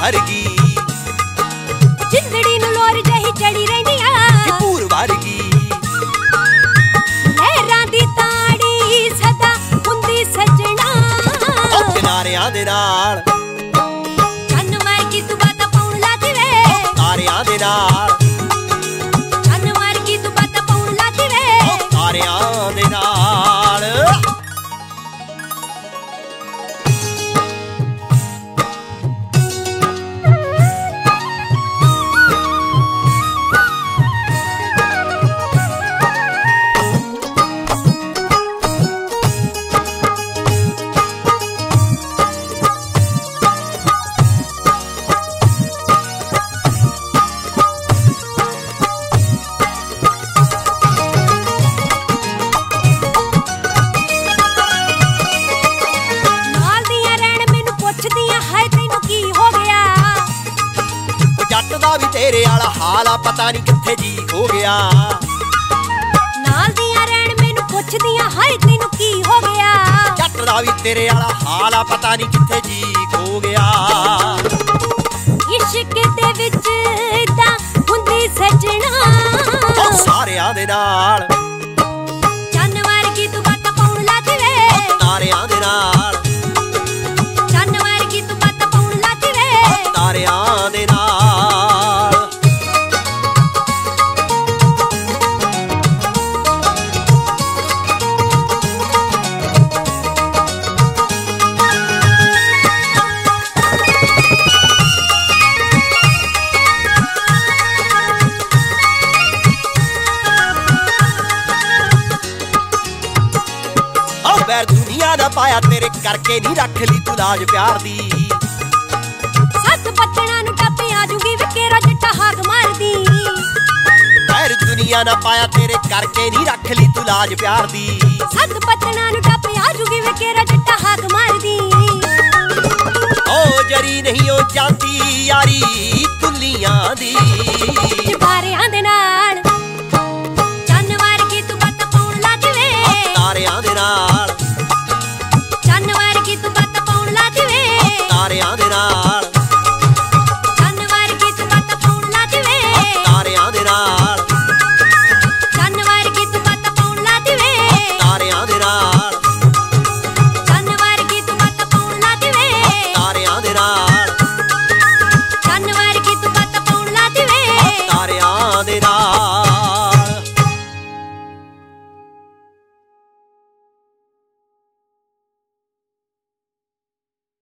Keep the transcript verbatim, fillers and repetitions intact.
ਵਰਗੀ ਜਿੰਦੜੀ ਨੂੰ ਲੋਰ ਜਹੀ ਚੜੀ ਰਹਿੰਦੀ ਆ ਭੂਰ ਵਰਗੀ ਲਹਿਰਾਂ ਦੀ ਤਾੜੀ ਸਦਾ ਹੁੰਦੀ ਸਜਣਾ ਉਹ ਕਿਨਾਰਿਆਂ ਦੇ ਨਾਲ ਚੰਨ ਵਰਗੀ ਤੂੰ ਬਾਤਾਂ ਪਾਉਣ ਲੱਗੀ ਵੇ ਤਾਰਿਆਂ ਦੇ ਨਾਲ ਚੰਨ ਵਰਗੀ ਤੂੰ ਬਾਤਾਂ ਪਾਉਣ ਲੱਗੀ ਵੇ ਤਾਰਿਆਂ ਦੇ ਨਾਲ ਵੀ ਤੇਰੇ ਵਾਲਾ ਹਾਲ ਆ ਪਤਾ ਨਹੀਂ ਕਿੱਥੇ ਜੀ ਹੋ ਗਿਆ ਨਾਲ ਦੀਆਂ ਰਹਿਣ ਮੈਨੂੰ ਪੁੱਛਦੀਆਂ ਹਾਏ ਤੈਨੂੰ ਕੀ ਹੋ ਗਿਆ ਜੱਟ ਦਾ ਵੀ ਤੇਰੇ ਵਾਲਾ ਹਾਲ ਆ ਪਤਾ ਨਹੀਂ ਕਿੱਥੇ ਜੀ ਹੋ ਗਿਆ ਇਸ਼ਕ ਦੇ ਵਿੱਚ ਇਦਾਂ ਹੁੰਦੀ ਸਜਣਾ ਉਹ ਸਾਰਿਆਂ ਦੇ ਨਾਲ ਚੰਨ ਵਰਗੀ ਤੂੰ ਬਾਤਾਂ ਪਾਉਣ ਲੱਗ ਵੇ ਤਾਰਿਆਂ ਦੇ ਨਾਲ ਚੰਨ ਵਰਗੀ ਤੂੰ ਬਾਤਾਂ ਪਾਉਣ ਲੱਗ ਵੇ ਤਾਰਿਆਂ ਦੇ ਨਾਲ ਵੈਰ ਦੁਨੀਆ ਦਾ ਪਾਇਆ ਤੇਰੇ ਕਰਕੇ ਨਹੀਂ ਰੱਖ ਲਈ ਤੂੰ ਲਾਜ ਪਿਆਰ ਦੀ ਸੱਤ ਬੱਚਣਾ ਨੂੰ ਟੱਪ ਆਜੂਗੀ ਵਿਕੇਰਾ ਜੱਟਾ ਹਾਕ ਮਾਰਦੀ ਵੈਰ ਦੁਨੀਆ ਦਾ ਪਾਇਆ ਤੇਰੇ ਕਰਕੇ ਨਹੀਂ ਰੱਖ ਲਈ ਤੂੰ ਲਾਜ ਪਿਆਰ ਦੀ ਸੱਤ ਬੱਚਣਾ ਨੂੰ ਟੱਪ ਆਜੂਗੀ ਵਿਕੇਰਾ ਜੱਟਾ ਹਾਕ ਮਾਰਦੀ ਉਹ ਜਰੀ ਨਹੀਂ ਉਹ ਜਾਂਦੀ ਯਾਰੀ ਕੁੱਲੀਆਂ ਦੀ